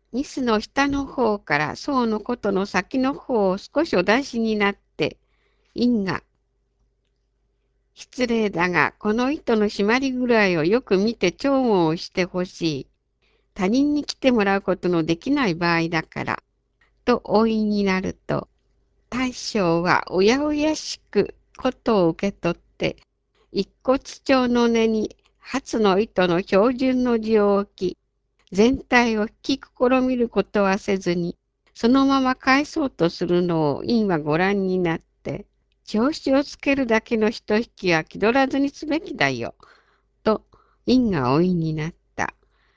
ミスの下の方から層のことの先の方を少しお出しになって、因が、失礼だが、この糸の締まり具合をよく見て調合をしてほしい。他人に来てもらうことのできない場合だから、とお言いになると、大将はうやうやしくことを受け取って、一骨帳の根に初の糸の標準の字を置き、全体を引き試みることはせずに、そのまま返そうとするのを院はご覧になって、調子をつけるだけの人引きは気取らずにすべきだよ、と院がお言いになった。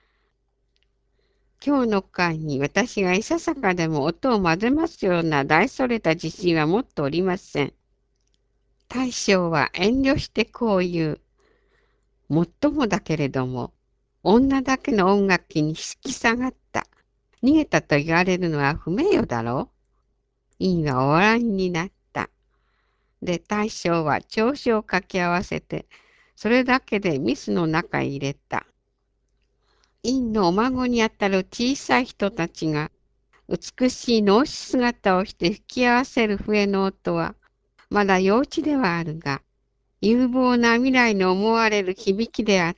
今日の会に私がいささかでも音を混ぜますような大それた自信は持っておりません。大将は遠慮してこう言う。もっともだけれども、女だけの音楽器に引き下がった。逃げたと言われるのは不名誉だろう。委員はお笑いになった。で、大将は調子を掛け合わせて、それだけでミスの中へ入れた。委員のお孫にあたる小さい人たちが、美しい脳死姿をして吹き合わせる笛の音は、まだ幼稚ではあるが、有望な未来の思われる響きであった。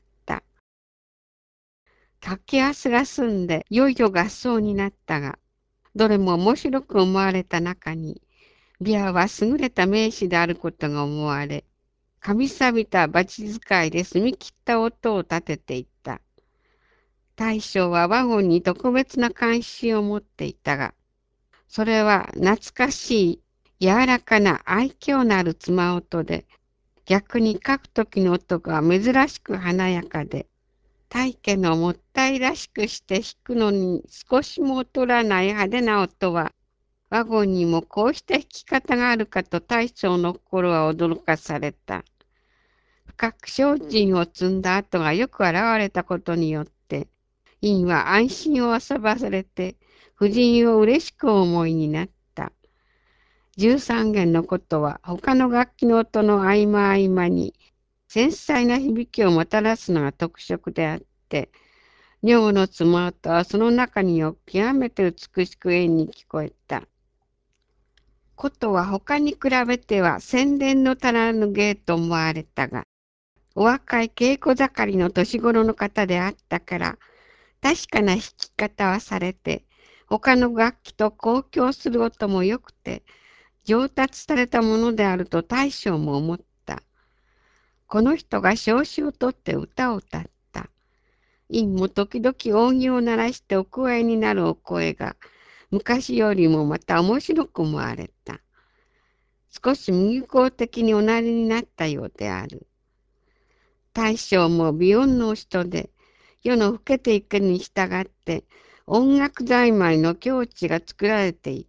掛け合わせが済んで、いよいよ合奏になったが、どれも面白く思われた中に、ビアは優れた名士であることが思われ、神錆びたバチ使いで澄み切った音を立てていった。大将はワゴンに特別な関心を持っていたが、それは懐かしい柔らかな愛嬌のある妻音で、逆に書く時の音が珍しく華やかで、大家のもったいらしくして弾くのに少しも劣らない派手な音は、ワゴンにもこうした弾き方があるかと大将の心は驚かされた。深く精進を積んだ後がよく現れたことによって、院は安心を遊ばされて、夫人を嬉しく思いになった。13弦のことは他の楽器の音の合間合間に繊細な響きをもたらすのが特色であって、女の妻音はその中によ極めて美しく縁に聞こえた。ことは他に比べては洗練の足らぬ芸と思われたが、お若い稽古盛りの年頃の方であったから、確かな弾き方はされて、他の楽器と交響する音も良くて、上達されたものであると大将も思った。この人が調子をとって歌を歌った。院も時々扇を鳴らしてお声になるお声が、昔よりもまた面白く思われた。少し無効的におなりになったようである。大将も美音の人で、世の老けていくに従って、音楽在米の境地が作られていった。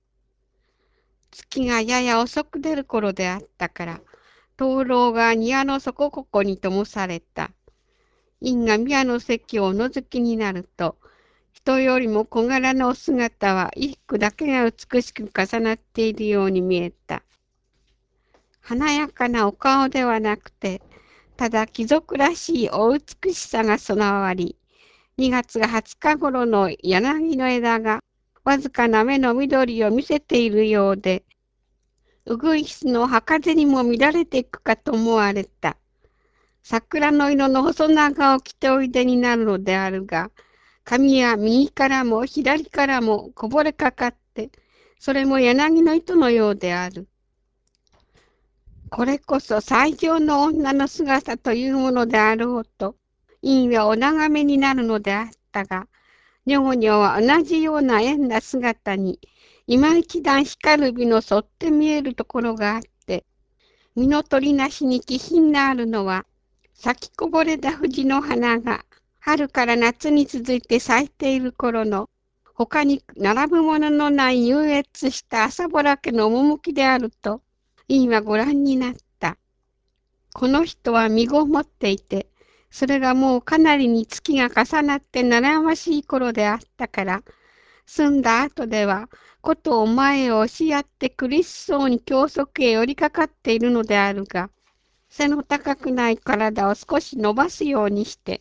月がやや遅く出る頃であったから、灯籠が庭の底ここに灯された。院が宮の席をお覗きになると、人よりも小柄なお姿は衣服だけが美しく重なっているように見えた。華やかなお顔ではなくて、ただ貴族らしいお美しさが備わり、2月が20日頃の柳の枝がわずかな目の緑を見せているようで、うぐいすの葉にも乱れていくかと思われた。桜の色の細長を着ておいでになるのであるが、髪は右からも左からもこぼれかかって、それも柳の糸のようである。これこそ最上の女の姿というものであろうと、院はお眺めになるのであったが、女房は同じような縁な姿に、今一段光る美の沿って見えるところがあって、身の取りなしに気品があるのは、咲きこぼれた藤の花が、春から夏に続いて咲いている頃の、他に並ぶもののない優越した朝ぼら家の趣であると、今ご覧になった。この人は身ごもっていて、それがもうかなりに月が重なって悩ましい頃であったから、済んだ後では、ことを前を押しやって苦しそうに教則へ寄りかかっているのであるが、背の高くない体を少し伸ばすようにして、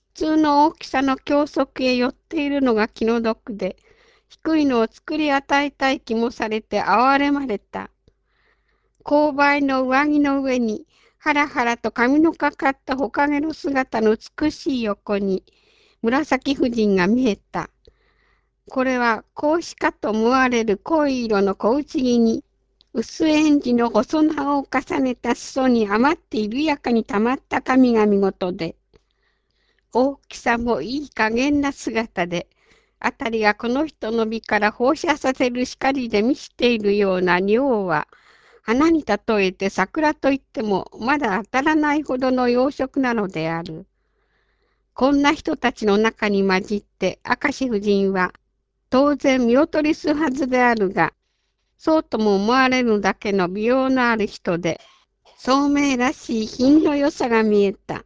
普通の大きさの教則へ寄っているのが気の毒で、低いのを作り与えたい気もされて哀れまれた。勾配の上着の上に、はらはらと髪のかかったほかげの姿の美しい横に、紫夫人が見えた。これは格子かと思われる濃い色の小内着に、薄えんじの細長を重ねた裾に余って緩やかにたまった髪が見事で、大きさもいい加減な姿で、あたりがこの人の美から放射させる光で満ちているような尿は、花に例えて桜といってもまだ当たらないほどの養殖なのである。こんな人たちの中に混じって明石夫人は当然見劣りするはずであるが、そうとも思われるだけの美容のある人で、聡明らしい品の良さが見えた。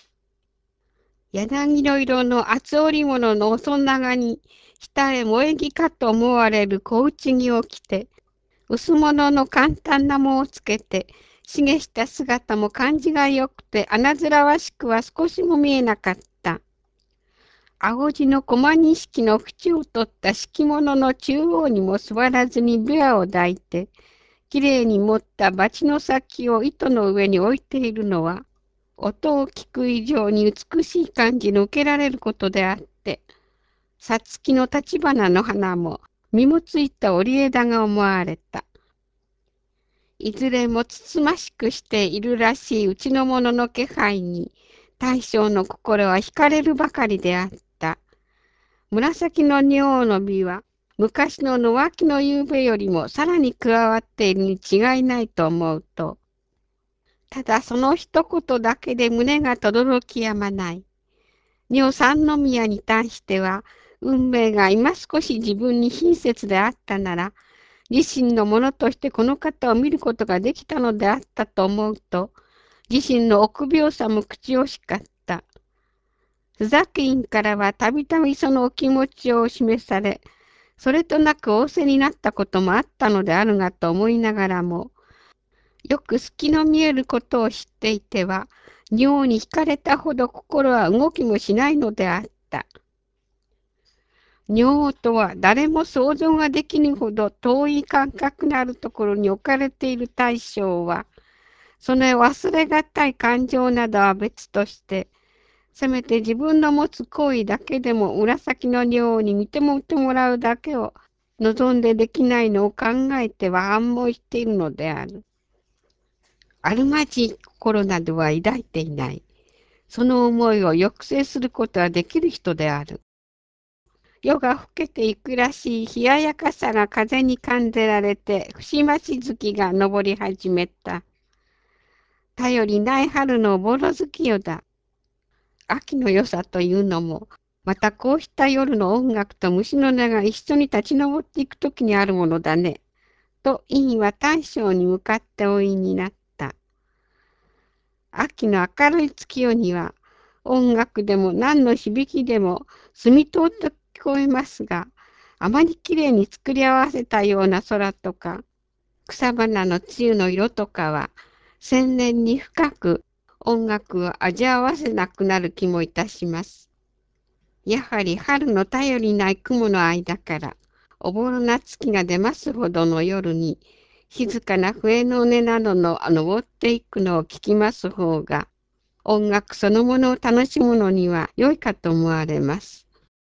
柳の色の厚織物の細長に、下へ萌え木かと思われる小内着を着て、薄物の簡単な藻をつけて、茂した姿も感じがよくて、穴面わしくは少しも見えなかった。青地の駒錦の縁を取った敷物の中央にも座らずに琵琶を抱いて、きれいに持ったバチの先を糸の上に置いているのは、音を聞く以上に美しい感じの受けられることであって、さつきの立花の花も実もついた折枝が思われた。いずれもつつましくしているらしいうちの者の気配に、大将の心は惹かれるばかりであった。紫の仁王の美は、昔の野脇の夕べよりもさらに加わっているに違いないと思うと、ただその一言だけで胸が轟きやまない。仁王三宮に対しては、運命が今少し自分に親切であったなら、自身のものとしてこの方を見ることができたのであったと思うと、自身の臆病さも口惜しかった。須崎院からはたびたびそのお気持ちを示され、それとなく仰せになったこともあったのであるがと思いながらも、よく隙の見えることを知っていては、妙に惹かれたほど心は動きもしないのであった。女王とは誰も想像ができぬほど遠い感覚のあるところに置かれている大将は、その忘れがたい感情などは別として、せめて自分の持つ行為だけでも紫の女王に見てもってもらうだけを望んでできないのを考えては反問しているのである。あるまじい心などは抱いていない。その思いを抑制することはできる人である。夜が更けていくらしい冷ややかさが風に感じられて、節増し月が昇り始めた。頼りない春のぼろ月夜だ。秋の良さというのも、またこうした夜の音楽と虫の音が一緒に立ち上っていくときにあるものだね。と委員は大将に向かってお言いになった。秋の明るい月夜には、音楽でも何の響きでも澄み通って聞こえますが、あまりきれいに作り合わせたような空とか、草花の露の色とかは、洗練に深く音楽を味わわせなくなる気もいたします。やはり春の頼りない雲の間から、おぼろな月が出ますほどの夜に、静かな笛の音などの登っていくのを聞きます方が、音楽そのものを楽しむのには良いかと思われます。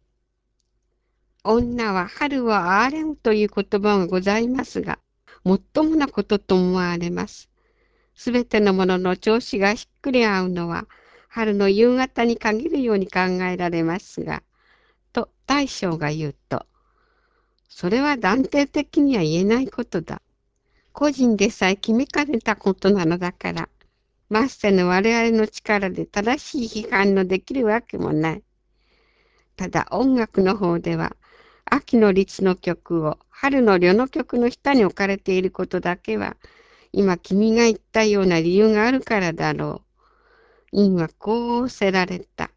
女は春を憐れむという言葉がございますが、もっともなことと思われます。すべてのものの調子がしっくり合うのは、春の夕方に限るように考えられますが、と大将が言うと、それは断定的には言えないことだ。個人でさえ決めかねたことなのだから、まっせの我々の力で正しい批判のできるわけもない。ただ音楽の方では、秋の律の曲を春の旅の曲の下に置かれていることだけは、今君が言ったような理由があるからだろう。院はこう仰せられた。